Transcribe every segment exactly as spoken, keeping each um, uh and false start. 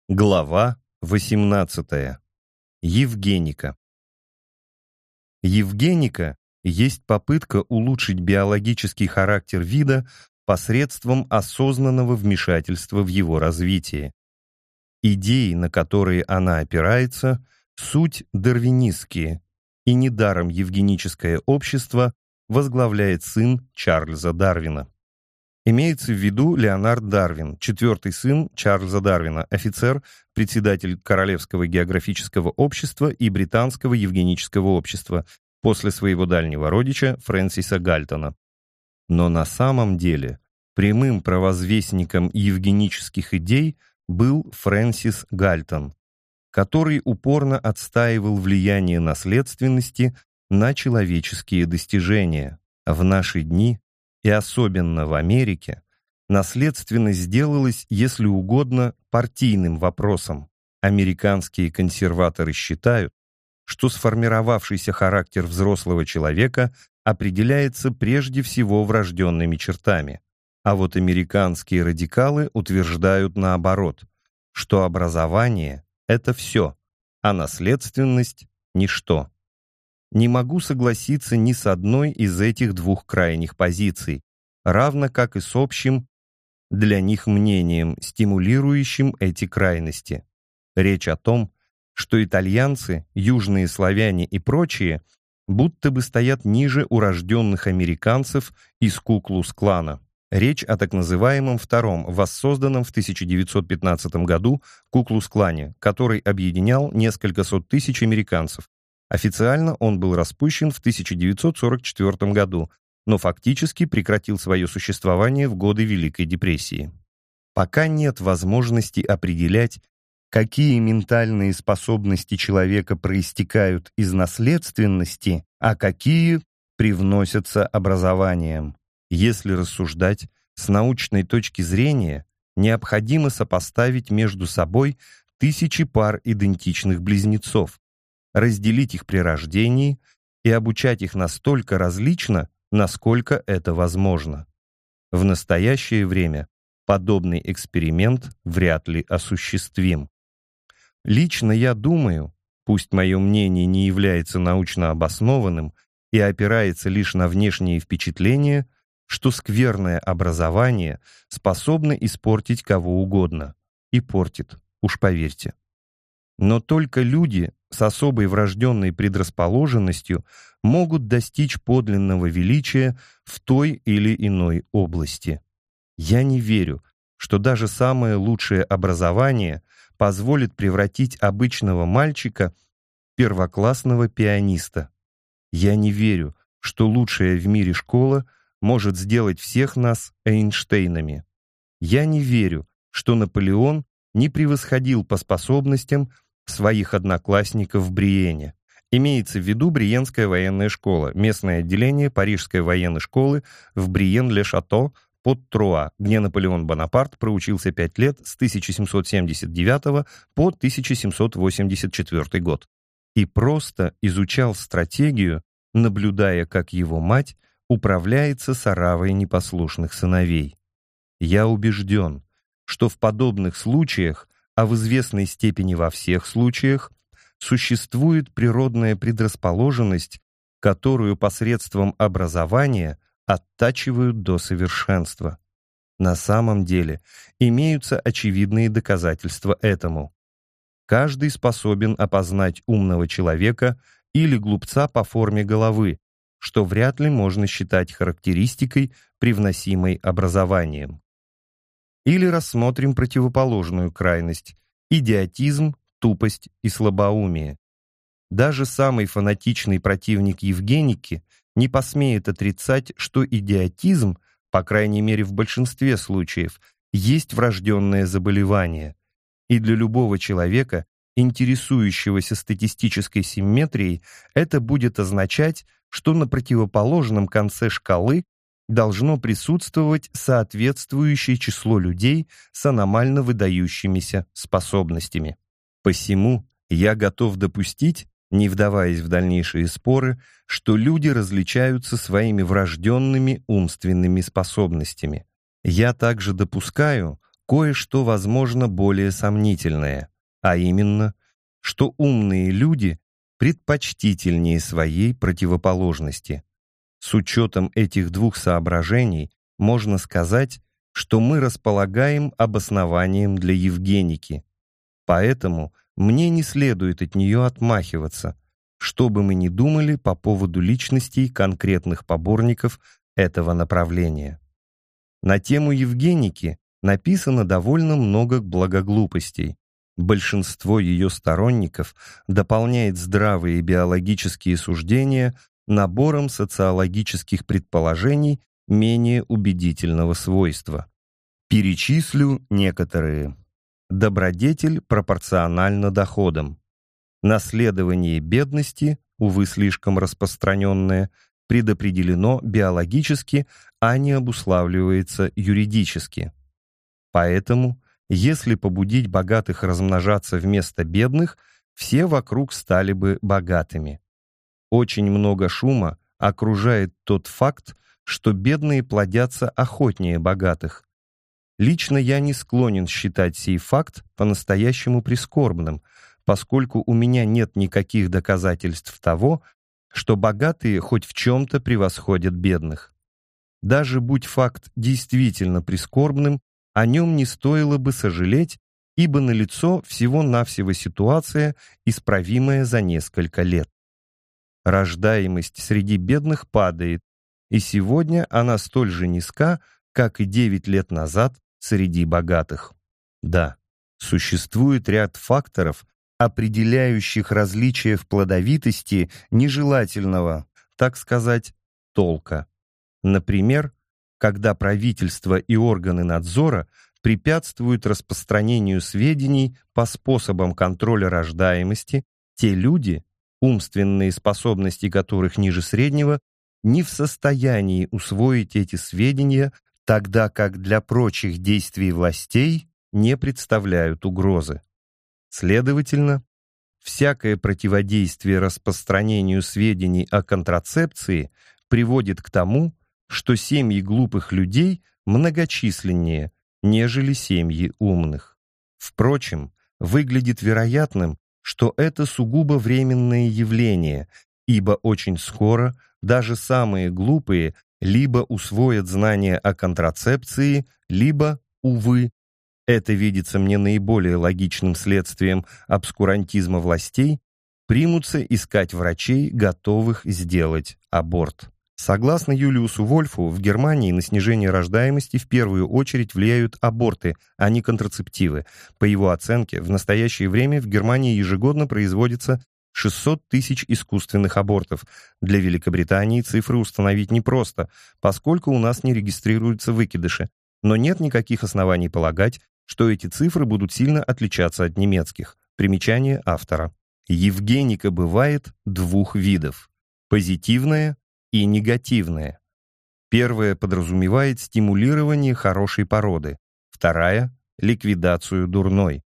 Глава восемнадцатая. Евгеника. Евгеника есть попытка улучшить биологический характер вида посредством осознанного вмешательства в его развитие. Идеи, на которые она опирается, суть дарвинистские, и недаром евгеническое общество возглавляет сын Чарльза Дарвина. Имеется в виду Леонард Дарвин, четвертый сын Чарльза Дарвина, офицер, председатель Королевского географического общества и Британского евгенического общества, после своего дальнего родича Фрэнсиса Гальтона. Но на самом деле прямым провозвестником евгенических идей был Фрэнсис Гальтон, который упорно отстаивал влияние наследственности на человеческие достижения. В наши дни и особенно в Америке, наследственность сделалась, если угодно, партийным вопросом. Американские консерваторы считают, что сформировавшийся характер взрослого человека определяется прежде всего врожденными чертами. А вот американские радикалы утверждают наоборот, что образование — это все, а наследственность — ничто. Не могу согласиться ни с одной из этих двух крайних позиций, равно как и с общим для них мнением, стимулирующим эти крайности. Речь о том, что итальянцы, южные славяне и прочие будто бы стоят ниже урожденных американцев из Ку-Клукс-клана. Речь о так называемом втором, воссозданном в тысяча девятьсот пятнадцатом году Ку-Клукс-клане, который объединял несколько сот тысяч американцев. Официально он был распущен в тысяча девятьсот сорок четвёртом году, но фактически прекратил свое существование в годы Великой депрессии. Пока нет возможности определять, какие ментальные способности человека проистекают из наследственности, а какие привносятся образованием. Если рассуждать с научной точки зрения, необходимо сопоставить между собой тысячи пар идентичных близнецов, разделить их при рождении и обучать их настолько различно, насколько это возможно. В настоящее время подобный эксперимент вряд ли осуществим. Лично я думаю, пусть мое мнение не является научно обоснованным и опирается лишь на внешние впечатления, что скверное образование способно испортить кого угодно. И портит, уж поверьте. Но только люди с особой врожденной предрасположенностью могут достичь подлинного величия в той или иной области. Я не верю, что даже самое лучшее образование позволит превратить обычного мальчика в первоклассного пианиста. Я не верю, что лучшая в мире школа может сделать всех нас Эйнштейнами. Я не верю, что Наполеон не превосходил по способностям своих одноклассников в Бриене. Имеется в виду Бриенская военная школа, местное отделение Парижской военной школы в Бриен-ле-Шато под Труа, где Наполеон Бонапарт проучился пять лет с тысяча семьсот семьдесят девятого по тысяча семьсот восемьдесят четвёртый год и просто изучал стратегию, наблюдая, как его мать управляется с оравой непослушных сыновей. Я убежден, что в подобных случаях, а в известной степени во всех случаях, существует природная предрасположенность, которую посредством образования оттачивают до совершенства. На самом деле имеются очевидные доказательства этому. Каждый способен опознать умного человека или глупца по форме головы, что вряд ли можно считать характеристикой, привносимой образованием. Или рассмотрим противоположную крайность – идиотизм, тупость и слабоумие. Даже самый фанатичный противник Евгеники не посмеет отрицать, что идиотизм, по крайней мере в большинстве случаев, есть врожденное заболевание. И для любого человека, интересующегося статистической симметрией, это будет означать, что на противоположном конце шкалы должно присутствовать соответствующее число людей с аномально выдающимися способностями. Посему я готов допустить, не вдаваясь в дальнейшие споры, что люди различаются своими врожденными умственными способностями. Я также допускаю, кое-что, возможно, более сомнительное, а именно, что умные люди предпочтительнее своей противоположности. С учетом этих двух соображений можно сказать, что мы располагаем обоснованием для Евгеники. Поэтому мне не следует от нее отмахиваться, что бы мы ни думали по поводу личностей конкретных поборников этого направления. На тему Евгеники написано довольно много благоглупостей. Большинство ее сторонников дополняет здравые биологические суждения набором социологических предположений менее убедительного свойства. Перечислю некоторые. Добродетель пропорциональна доходам. Наследование бедности, увы, слишком распространенное, предопределено биологически, а не обуславливается юридически. Поэтому, если побудить богатых размножаться вместо бедных, все вокруг стали бы богатыми. Очень много шума окружает тот факт, что бедные плодятся охотнее богатых. Лично я не склонен считать сей факт по-настоящему прискорбным, поскольку у меня нет никаких доказательств того, что богатые хоть в чем-то превосходят бедных. Даже будь факт действительно прискорбным, о нем не стоило бы сожалеть, ибо налицо всего-навсего ситуация, исправимая за несколько лет. Рождаемость среди бедных падает, и сегодня она столь же низка, как и девять лет назад среди богатых. Да, существует ряд факторов, определяющих различия в плодовитости нежелательного, так сказать, толка. Например, когда правительство и органы надзора препятствуют распространению сведений по способам контроля рождаемости, те люди, умственные способности которых ниже среднего, не в состоянии усвоить эти сведения, тогда как для прочих действий властей не представляют угрозы. Следовательно, всякое противодействие распространению сведений о контрацепции приводит к тому, что семьи глупых людей многочисленнее, нежели семьи умных. Впрочем, выглядит вероятным, что это сугубо временное явление, ибо очень скоро даже самые глупые либо усвоят знания о контрацепции, либо, увы, это видится мне наиболее логичным следствием обскурантизма властей, примутся искать врачей, готовых сделать аборт. Согласно Юлиусу Вольфу, в Германии на снижение рождаемости в первую очередь влияют аборты, а не контрацептивы. По его оценке, в настоящее время в Германии ежегодно производится шестьсот тысяч искусственных абортов. Для Великобритании цифры установить непросто, поскольку у нас не регистрируются выкидыши. Но нет никаких оснований полагать, что эти цифры будут сильно отличаться от немецких. Примечание автора. Евгеника бывает двух видов – позитивная и негативная. Первая подразумевает стимулирование хорошей породы, вторая – ликвидацию дурной.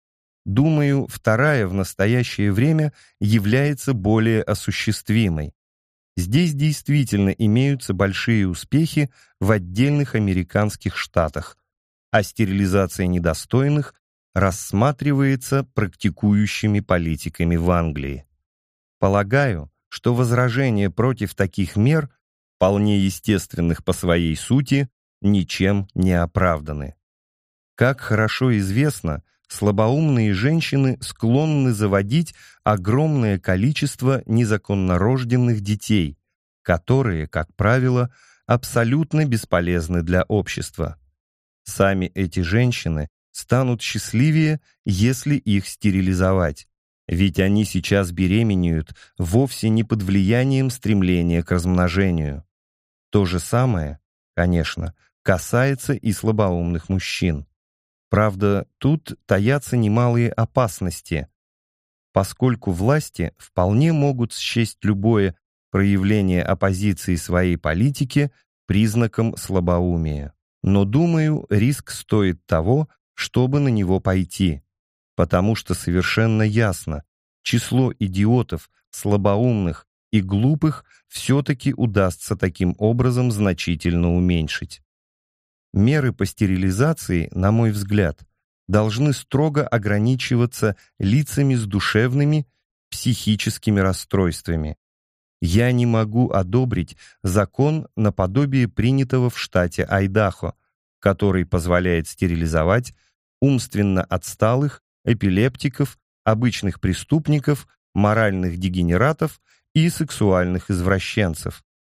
Думаю, вторая в настоящее время является более осуществимой. Здесь действительно имеются большие успехи в отдельных американских штатах, а стерилизация недостойных рассматривается практикующими политиками в Англии. Полагаю, что возражения против таких мер, вполне естественных по своей сути, ничем не оправданы. Как хорошо известно, слабоумные женщины склонны заводить огромное количество незаконнорожденных детей, которые, как правило, абсолютно бесполезны для общества. Сами эти женщины станут счастливее, если их стерилизовать, ведь они сейчас беременеют вовсе не под влиянием стремления к размножению. То же самое, конечно, касается и слабоумных мужчин. Правда, тут таятся немалые опасности, поскольку власти вполне могут счесть любое проявление оппозиции своей политике признаком слабоумия. Но, думаю, риск стоит того, чтобы на него пойти, потому что совершенно ясно, число идиотов, слабоумных и глупых все-таки удастся таким образом значительно уменьшить. меры по стерилизации, на мой взгляд, должны строго ограничиваться лицами с душевными, психическими расстройствами. Я не могу одобрить закон наподобие принятого в штате Айдахо, который позволяет стерилизовать умственно отсталых, эпилептиков, обычных преступников, моральных дегенератов и сексуальных извращенцев.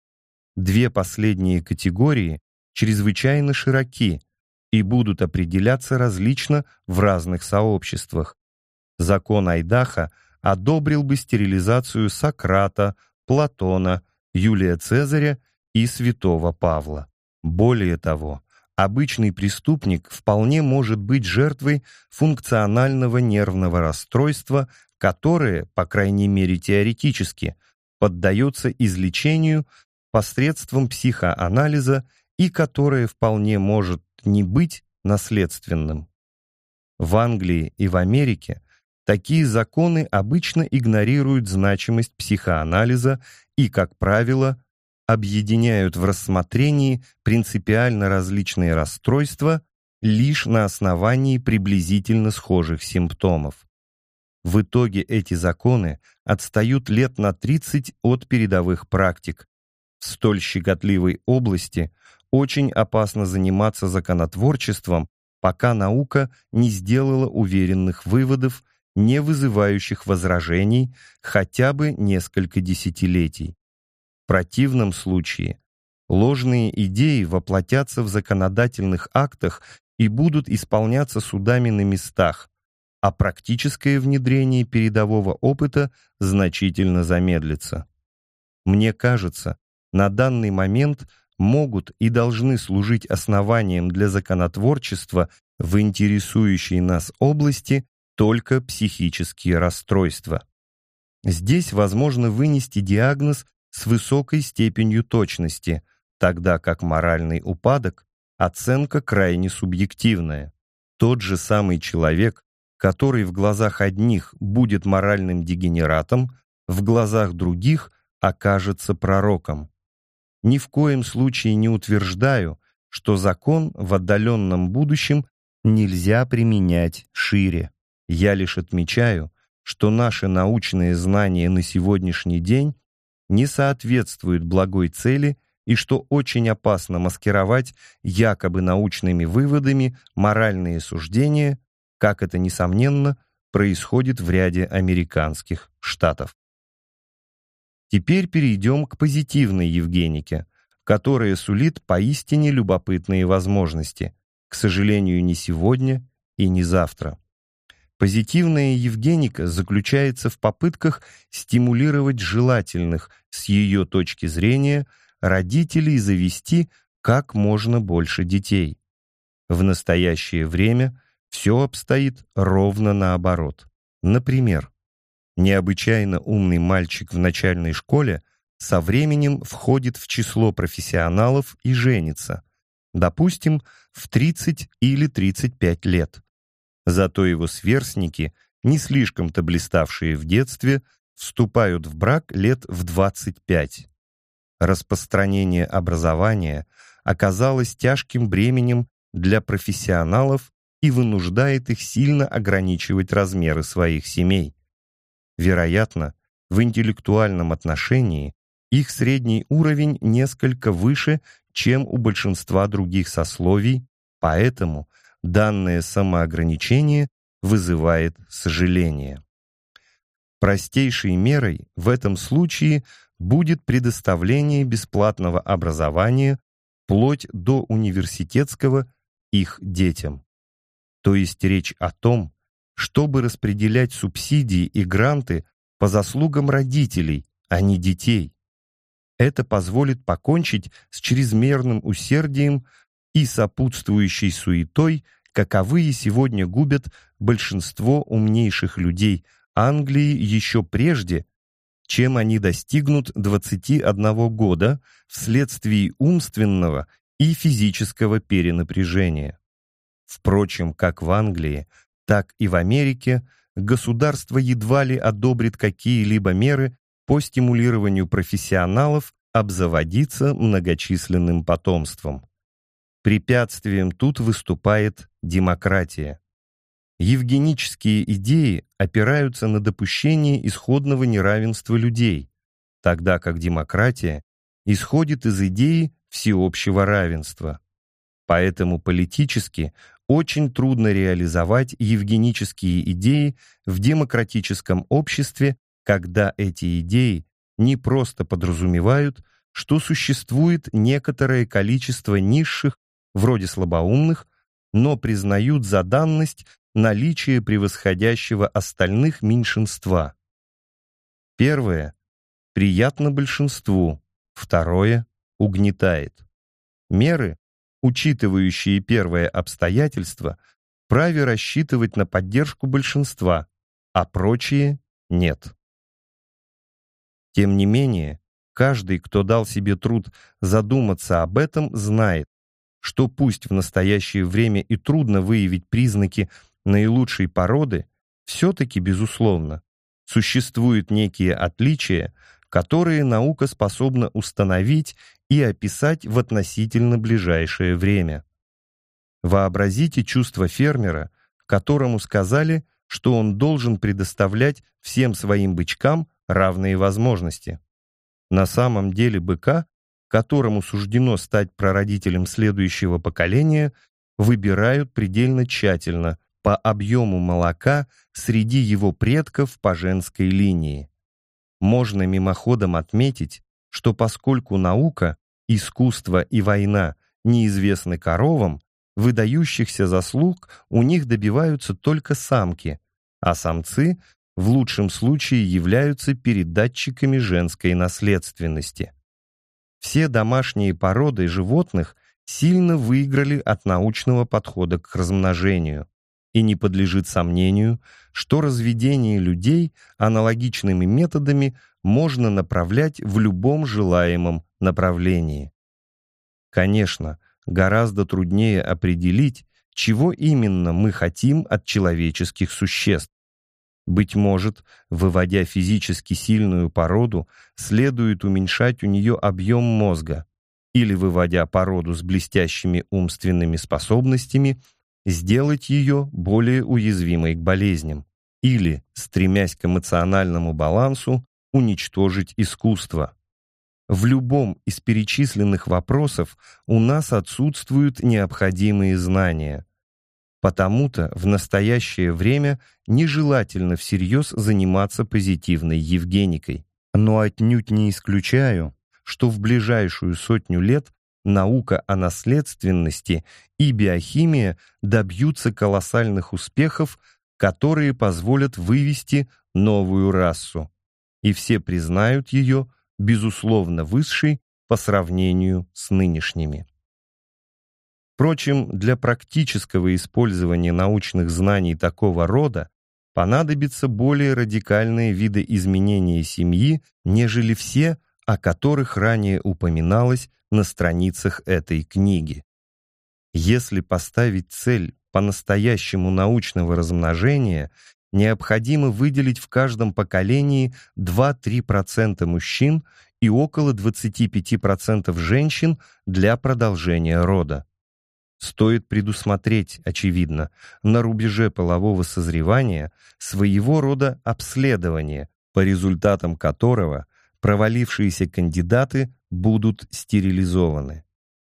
Две последние категории чрезвычайно широки и будут определяться различно в разных сообществах. Закон Айдахо одобрил бы стерилизацию Сократа, Платона, Юлия Цезаря и святого Павла. Более того, обычный преступник вполне может быть жертвой функционального нервного расстройства, которое, по крайней мере теоретически, поддается излечению посредством психоанализа и которое вполне может не быть наследственным. В Англии и в Америке такие законы обычно игнорируют значимость психоанализа и, как правило, объединяют в рассмотрении принципиально различные расстройства лишь на основании приблизительно схожих симптомов. В итоге эти законы отстают лет на тридцать от передовых практик. В столь щекотливой области очень опасно заниматься законотворчеством, пока наука не сделала уверенных выводов, не вызывающих возражений хотя бы несколько десятилетий. В противном случае ложные идеи воплотятся в законодательных актах и будут исполняться судами на местах, а практическое внедрение передового опыта значительно замедлится. Мне кажется, на данный момент могут и должны служить основанием для законотворчества в интересующей нас области только психические расстройства. Здесь возможно вынести диагноз с высокой степенью точности, тогда как моральный упадок – оценка крайне субъективная. Тот же самый человек, который в глазах одних будет моральным дегенератом, в глазах других окажется пророком. Ни в коем случае не утверждаю, что закон в отдаленном будущем нельзя применять шире. Я лишь отмечаю, что наши научные знания на сегодняшний день не соответствуют благой цели и что очень опасно маскировать якобы научными выводами моральные суждения, как это, несомненно, происходит в ряде американских штатов. Теперь перейдем к позитивной евгенике, которая сулит поистине любопытные возможности, к сожалению, не сегодня и не завтра. Позитивная евгеника заключается в попытках стимулировать желательных, с ее точки зрения, родителей завести как можно больше детей. В настоящее время все обстоит ровно наоборот. Например, необычайно умный мальчик в начальной школе со временем входит в число профессионалов и женится, допустим, в тридцать или тридцать пять лет. Зато его сверстники, не слишком-то блиставшие в детстве, вступают в брак лет в двадцать пять. Распространение образования оказалось тяжким бременем для профессионалов и вынуждает их сильно ограничивать размеры своих семей. Вероятно, в интеллектуальном отношении их средний уровень несколько выше, чем у большинства других сословий, поэтому данное самоограничение вызывает сожаление. Простейшей мерой в этом случае будет предоставление бесплатного образования вплоть до университетского их детям. То есть речь о том, чтобы распределять субсидии и гранты по заслугам родителей, а не детей. Это позволит покончить с чрезмерным усердием и сопутствующей суетой, каковые сегодня губят большинство умнейших людей Англии еще прежде, чем они достигнут двадцати одного года вследствие умственного и физического перенапряжения. Впрочем, как в Англии, так и в Америке государство едва ли одобрит какие-либо меры по стимулированию профессионалов обзаводиться многочисленным потомством. Препятствием тут выступает демократия. Евгенические идеи опираются на допущение исходного неравенства людей, тогда как демократия исходит из идеи всеобщего равенства. Поэтому политически очень трудно реализовать евгенические идеи в демократическом обществе, когда эти идеи не просто подразумевают, что существует некоторое количество низших, вроде слабоумных, но признают за данность наличие превосходящего остальных меньшинства. Первое приятно большинству, второе угнетает. Меры, учитывающие первое обстоятельство, вправе рассчитывать на поддержку большинства, а прочие — нет. Тем не менее, каждый, кто дал себе труд задуматься об этом, знает, что пусть в настоящее время и трудно выявить признаки наилучшей породы, все-таки, безусловно, существуют некие отличия, которые наука способна установить и описать в относительно ближайшее время. Вообразите чувство фермера, которому сказали, что он должен предоставлять всем своим бычкам равные возможности. На самом деле быка, которому суждено стать прародителем следующего поколения, выбирают предельно тщательно по объему молока среди его предков по женской линии. Можно мимоходом отметить, что поскольку наука, искусство и война неизвестны коровам, выдающихся заслуг у них добиваются только самки, а самцы в лучшем случае являются передатчиками женской наследственности. Все домашние породы животных сильно выиграли от научного подхода к размножению, и не подлежит сомнению, что разведение людей аналогичными методами можно направлять в любом желаемом направлении. Конечно, гораздо труднее определить, чего именно мы хотим от человеческих существ. Быть может, выводя физически сильную породу, следует уменьшать у нее объем мозга, или, выводя породу с блестящими умственными способностями, сделать ее более уязвимой к болезням, или, стремясь к эмоциональному балансу, уничтожить искусство. В любом из перечисленных вопросов у нас отсутствуют необходимые знания. Потому-то в настоящее время нежелательно всерьез заниматься позитивной евгеникой. Но отнюдь не исключаю, что в ближайшую сотню лет наука о наследственности и биохимия добьются колоссальных успехов, которые позволят вывести новую расу, и все признают ее, безусловно, высшей по сравнению с нынешними. Впрочем, для практического использования научных знаний такого рода понадобятся более радикальные виды изменения семьи, нежели все, о которых ранее упоминалось на страницах этой книги. Если поставить цель по-настоящему научного размножения, необходимо выделить в каждом поколении два-три процента мужчин и около двадцати пяти процентов женщин для продолжения рода. Стоит предусмотреть, очевидно, на рубеже полового созревания своего рода обследование, по результатам которого провалившиеся кандидаты будут стерилизованы.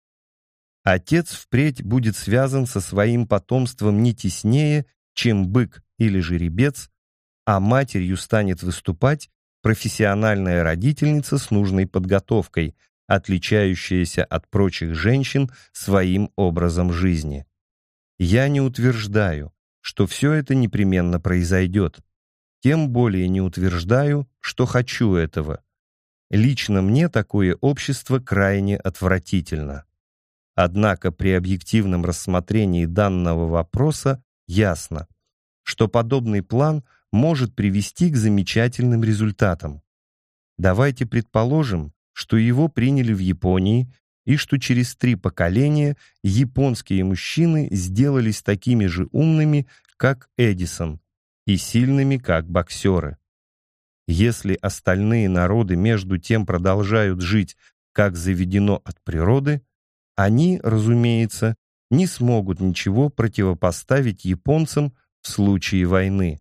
Отец впредь будет связан со своим потомством не теснее, чем бык или жеребец, а матерью станет выступать профессиональная родительница с нужной подготовкой, отличающаяся от прочих женщин своим образом жизни. Я не утверждаю, что все это непременно произойдет, тем более не утверждаю, что хочу этого. Лично мне такое общество крайне отвратительно. Однако при объективном рассмотрении данного вопроса ясно, что подобный план может привести к замечательным результатам. Давайте предположим, что его приняли в Японии и что через три поколения японские мужчины сделались такими же умными, как Эдисон, и сильными, как боксеры. Если остальные народы между тем продолжают жить, как заведено от природы, Они, разумеется, не смогут ничего противопоставить японцам в случае войны.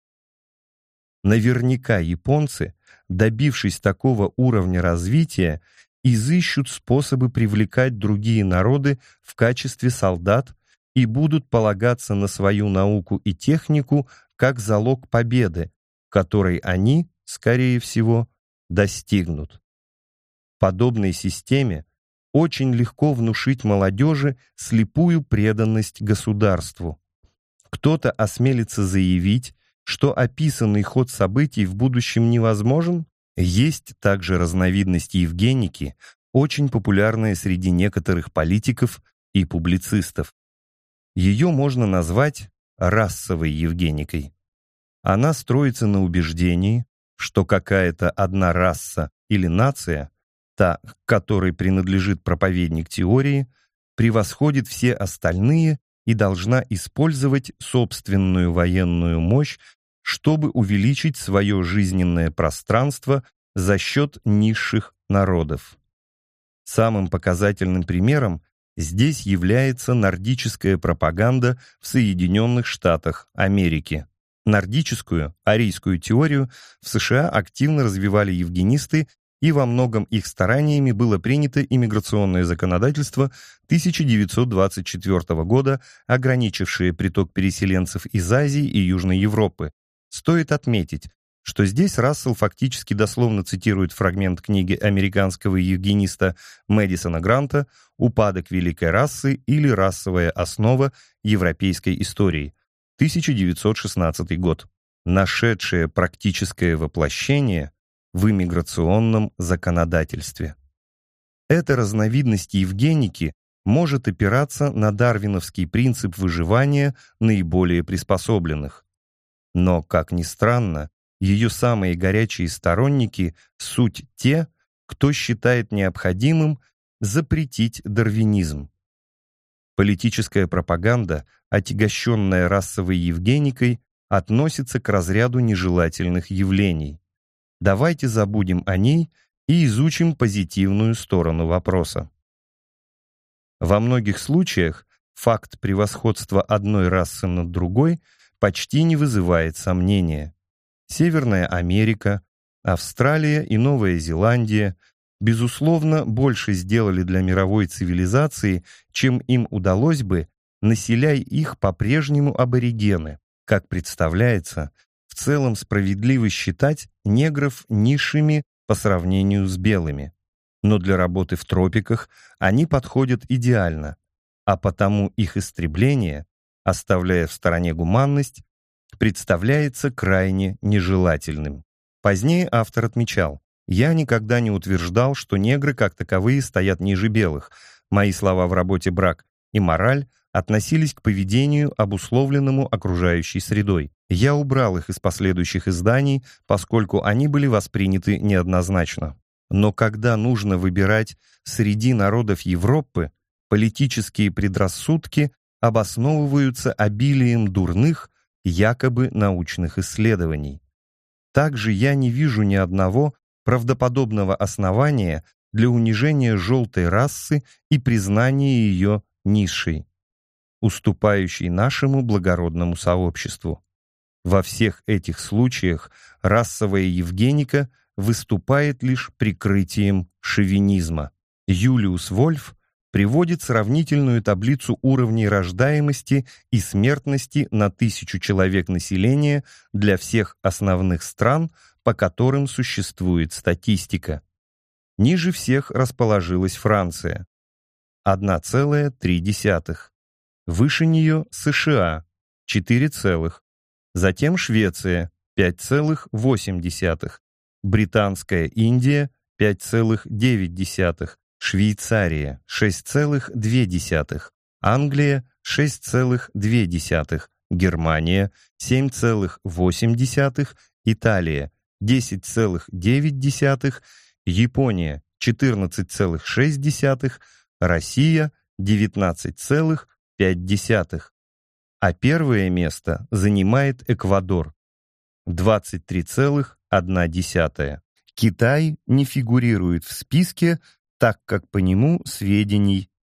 Наверняка японцы, добившись такого уровня развития, изыщут способы привлекать другие народы в качестве солдат и будут полагаться на свою науку и технику как залог победы, которой они, скорее всего, достигнут. Подобной системе очень легко внушить молодежи слепую преданность государству. Кто-то осмелится заявить, что описанный ход событий в будущем невозможен. Есть также разновидность евгеники, очень популярная среди некоторых политиков и публицистов. Ее можно назвать расовой евгеникой. Она строится на убеждении, что какая-то одна раса или нация, та, к которой принадлежит проповедник теории, превосходит все остальные и должна использовать собственную военную мощь, чтобы увеличить свое жизненное пространство за счет низших народов. Самым показательным примером здесь является нордическая пропаганда в Соединенных Штатах Америки. Нордическую, арийскую теорию в США активно развивали евгенисты, и во многом их стараниями было принято иммиграционное законодательство тысяча девятьсот двадцать четвёртого года, ограничившее приток переселенцев из Азии и Южной Европы. Стоит отметить, что здесь Рассел фактически дословно цитирует фрагмент книги американского евгениста Мэдисона Гранта «Упадок великой расы или расовая основа европейской истории», тысяча девятьсот шестнадцатый год, нашедшее практическое воплощение в иммиграционном законодательстве. Эта разновидность евгеники может опираться на дарвиновский принцип выживания наиболее приспособленных. Но, как ни странно, ее самые горячие сторонники — суть те, кто считает необходимым запретить дарвинизм. Политическая пропаганда, отягощенная расовой евгеникой, относится к разряду нежелательных явлений. Давайте забудем о ней и изучим позитивную сторону вопроса. Во многих случаях факт превосходства одной расы над другой почти не вызывает сомнения. Северная Америка, Австралия и Новая Зеландия, безусловно, больше сделали для мировой цивилизации, чем им удалось бы, населяя их по-прежнему аборигены. Как представляется, в целом справедливо считать негров низшими по сравнению с белыми. Но для работы в тропиках они подходят идеально, а потому их истребление, оставляя в стороне гуманность, представляется крайне нежелательным. Позднее автор отмечал: «Я никогда не утверждал, что негры как таковые стоят ниже белых. Мои слова в работе «Брак и мораль» относились к поведению, обусловленному окружающей средой. Я убрал их из последующих изданий, поскольку они были восприняты неоднозначно. Но когда нужно выбирать среди народов Европы, политические предрассудки обосновываются обилием дурных, якобы научных исследований. Также я не вижу ни одного правдоподобного основания для унижения желтой расы и признания ее низшей, уступающей нашему благородному сообществу. Во всех этих случаях расовая евгеника выступает лишь прикрытием шовинизма. Юлиус Вольф приводит сравнительную таблицу уровней рождаемости и смертности на тысячу человек населения для всех основных стран, по которым существует статистика. Ниже всех расположилась Франция — одна целая три десятых. Выше нее США — четыре целых. Затем Швеция — пять целых восемь десятых. Британская Индия — пять целых девять десятых. Швейцария — шесть целых две десятых, Англия — шесть целых две десятых, Германия — семь целых восемь десятых, Италия — десять целых девять десятых, Япония — четырнадцать целых шесть десятых, Россия — девятнадцать целых пять десятых. А первое место занимает Эквадор — двадцать три целых одна десятая. Китай не фигурирует в списке, так как по нему сведений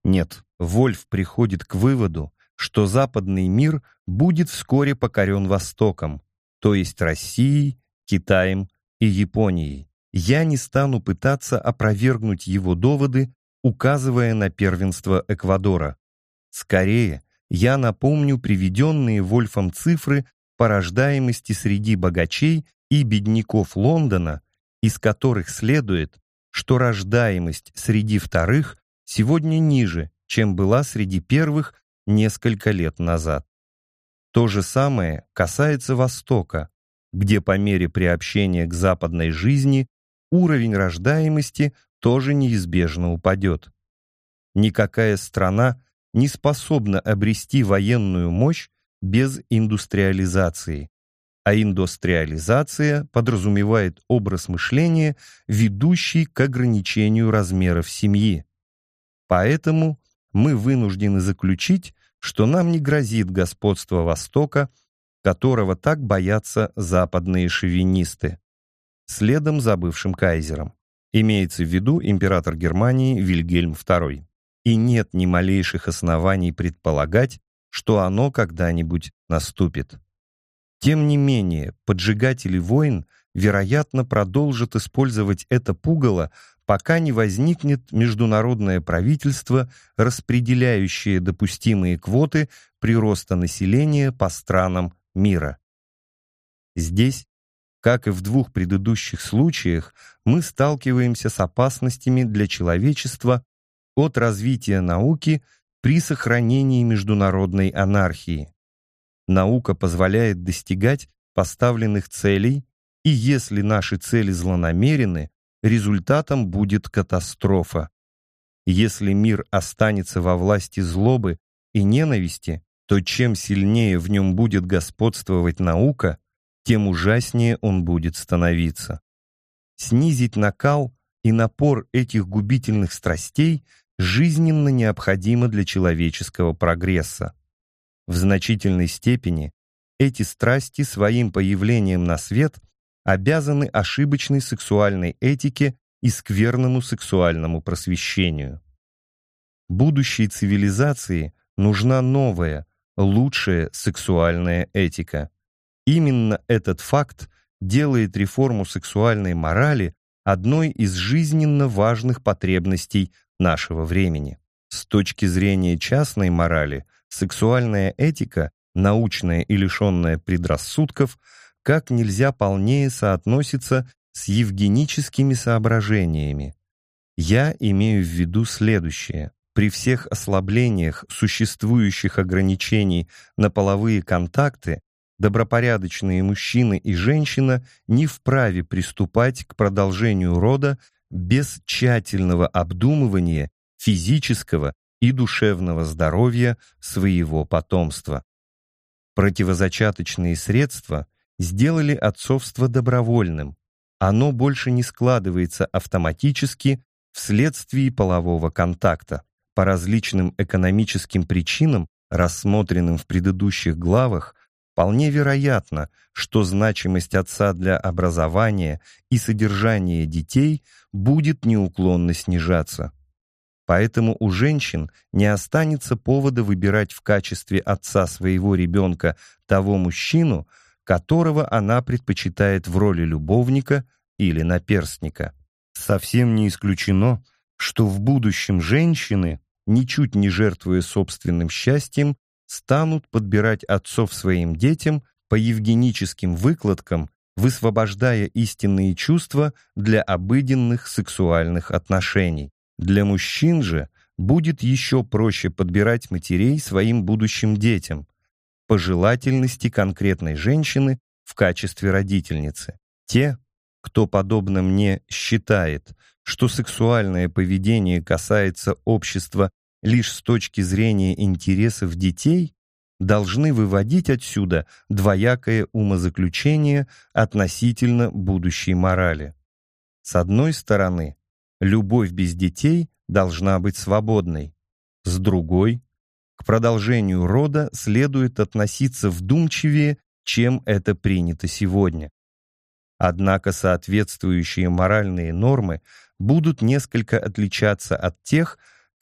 Нет, Вольф приходит к выводу, что западный мир будет вскоре покорен Востоком, то есть Россией, Китаем и Японией. Я не стану пытаться опровергнуть его доводы, указывая на первенство Эквадора. Скорее, я напомню приведенные Вольфом цифры по рождаемости среди богачей и бедняков Лондона, из которых следует, что рождаемость среди вторых сегодня ниже, чем была среди первых несколько лет назад. То же самое касается Востока, где по мере приобщения к западной жизни уровень рождаемости тоже неизбежно упадет. Никакая страна не способна обрести военную мощь без индустриализации, а индустриализация подразумевает образ мышления, ведущий к ограничению размеров семьи. Поэтому мы вынуждены заключить, что нам не грозит господство Востока, которого так боятся западные шовинисты, следом за бывшим кайзером. Имеется в виду император Германии Вильгельм второй. И нет ни малейших оснований предполагать, что оно когда-нибудь наступит. Тем не менее, поджигатели войн, вероятно, продолжат использовать это пугало, пока не возникнет международное правительство, распределяющее допустимые квоты прироста населения по странам мира. Здесь, как и в двух предыдущих случаях, мы сталкиваемся с опасностями для человечества от развития науки при сохранении международной анархии. Наука позволяет достигать поставленных целей, и если наши цели злонамерены, результатом будет катастрофа. Если мир останется во власти злобы и ненависти, то чем сильнее в нем будет господствовать наука, тем ужаснее он будет становиться. Снизить накал и напор этих губительных страстей жизненно необходимо для человеческого прогресса. В значительной степени эти страсти своим появлением на свет обязаны ошибочной сексуальной этике и скверному сексуальному просвещению. Будущей цивилизации нужна новая, лучшая сексуальная этика. Именно этот факт делает реформу сексуальной морали одной из жизненно важных потребностей нашего времени. С точки зрения частной морали, сексуальная этика, научная и лишенная предрассудков, как нельзя полнее соотносится с евгеническими соображениями. Я имею в виду следующее. При всех ослаблениях существующих ограничений на половые контакты добропорядочные мужчина и женщина не вправе приступать к продолжению рода без тщательного обдумывания физического и душевного здоровья своего потомства. Противозачаточные средства сделали отцовство добровольным. Оно больше не складывается автоматически вследствие полового контакта. По различным экономическим причинам, рассмотренным в предыдущих главах, вполне вероятно, что значимость отца для образования и содержания детей будет неуклонно снижаться. Поэтому у женщин не останется повода выбирать в качестве отца своего ребенка того мужчину, которого она предпочитает в роли любовника или наперстника. Совсем не исключено, что в будущем женщины, ничуть не жертвуя собственным счастьем, станут подбирать отцов своим детям по евгеническим выкладкам, высвобождая истинные чувства для обыденных сексуальных отношений. Для мужчин же будет еще проще подбирать матерей своим будущим детям, по желательности конкретной женщины в качестве родительницы. Те, кто, подобно мне, считает, что сексуальное поведение касается общества лишь с точки зрения интересов детей, должны выводить отсюда двоякое умозаключение относительно будущей морали. С одной стороны, любовь без детей должна быть свободной. С другой, к продолжению рода следует относиться вдумчивее, чем это принято сегодня. Однако соответствующие моральные нормы будут несколько отличаться от тех,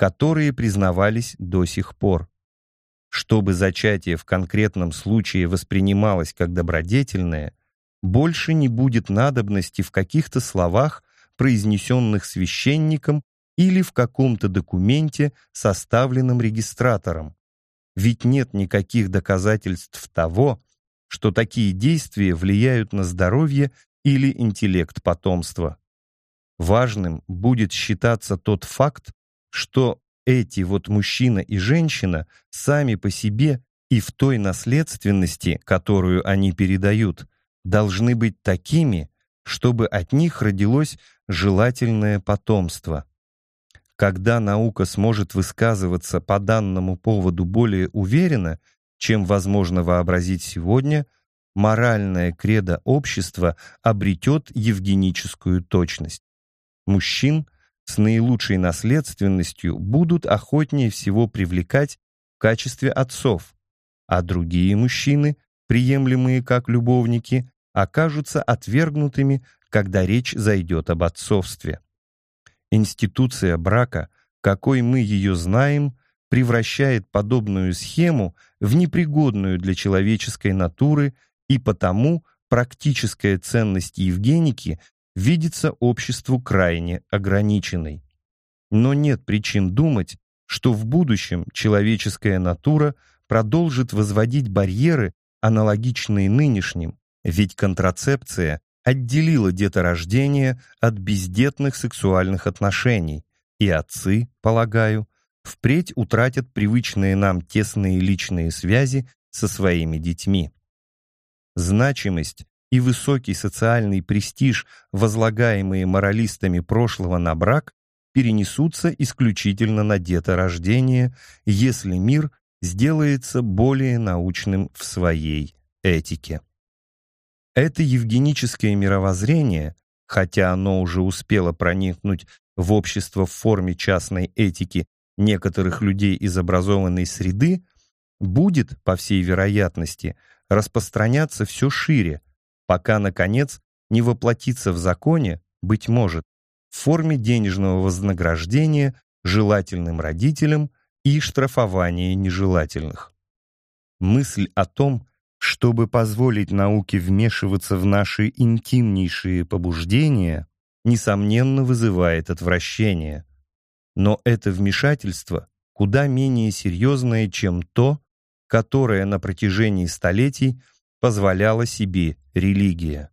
которые признавались до сих пор. Чтобы зачатие в конкретном случае воспринималось как добродетельное, больше не будет надобности в каких-то словах, произнесенных священником или в каком-то документе, составленном регистратором. Ведь нет никаких доказательств того, что такие действия влияют на здоровье или интеллект потомства. Важным будет считаться тот факт, что эти вот мужчина и женщина сами по себе и в той наследственности, которую они передают, должны быть такими, чтобы от них родилось желательное потомство. Когда наука сможет высказываться по данному поводу более уверенно, чем возможно вообразить сегодня, моральное кредо общества обретет евгеническую точность. Мужчин с наилучшей наследственностью будут охотнее всего привлекать в качестве отцов, а другие мужчины, приемлемые как любовники, окажутся отвергнутыми, когда речь зайдет об отцовстве. Институция брака, какой мы ее знаем, превращает подобную схему в непригодную для человеческой натуры, и потому практическая ценность евгеники видится обществу крайне ограниченной. Но нет причин думать, что в будущем человеческая натура продолжит возводить барьеры, аналогичные нынешним, ведь контрацепция отделила деторождение от бездетных сексуальных отношений, и отцы, полагаю, впредь утратят привычные нам тесные личные связи со своими детьми. Значимость и высокий социальный престиж, возлагаемые моралистами прошлого на брак, перенесутся исключительно на деторождение, если мир сделается более научным в своей этике. Это евгеническое мировоззрение, хотя оно уже успело проникнуть в общество в форме частной этики некоторых людей из образованной среды, будет, по всей вероятности, распространяться все шире, пока, наконец, не воплотится в законе, быть может, в форме денежного вознаграждения желательным родителям и штрафования нежелательных. Мысль о том, чтобы позволить науке вмешиваться в наши интимнейшие побуждения, несомненно вызывает отвращение. Но это вмешательство куда менее серьезное, чем то, которое на протяжении столетий позволяла себе религия.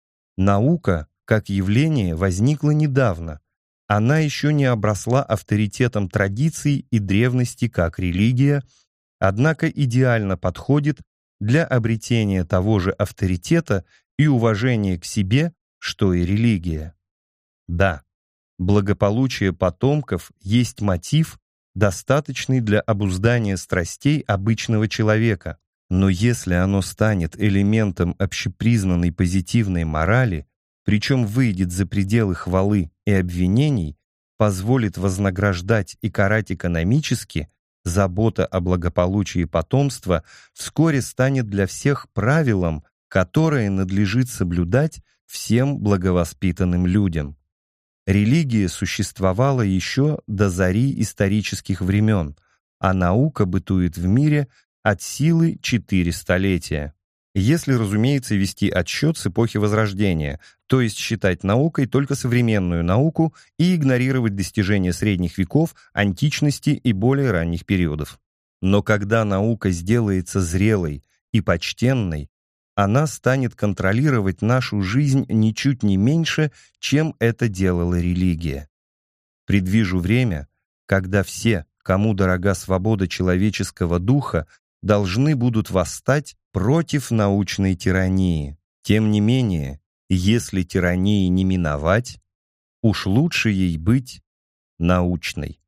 Наука, как явление, возникла недавно. Она еще не обросла авторитетом традиций и древности как религия, однако идеально подходит для обретения того же авторитета и уважения к себе, что и религия. Да, благополучие потомков есть мотив, достаточный для обуздания страстей обычного человека, но если оно станет элементом общепризнанной позитивной морали, причем выйдет за пределы хвалы и обвинений, позволит вознаграждать и карать экономически, забота о благополучии потомства вскоре станет для всех правилом, которое надлежит соблюдать всем благовоспитанным людям. Религия существовала еще до зари исторических времен, а наука бытует в мире от силы четыре столетия. Если, разумеется, вести отсчет с эпохи Возрождения, то есть считать наукой только современную науку и игнорировать достижения средних веков, античности и более ранних периодов. Но когда наука сделается зрелой и почтенной, она станет контролировать нашу жизнь ничуть не меньше, чем это делала религия. Предвижу время, когда все, кому дорога свобода человеческого духа, должны будут восстать против научной тирании. Тем не менее, если тирании не миновать, уж лучше ей быть научной.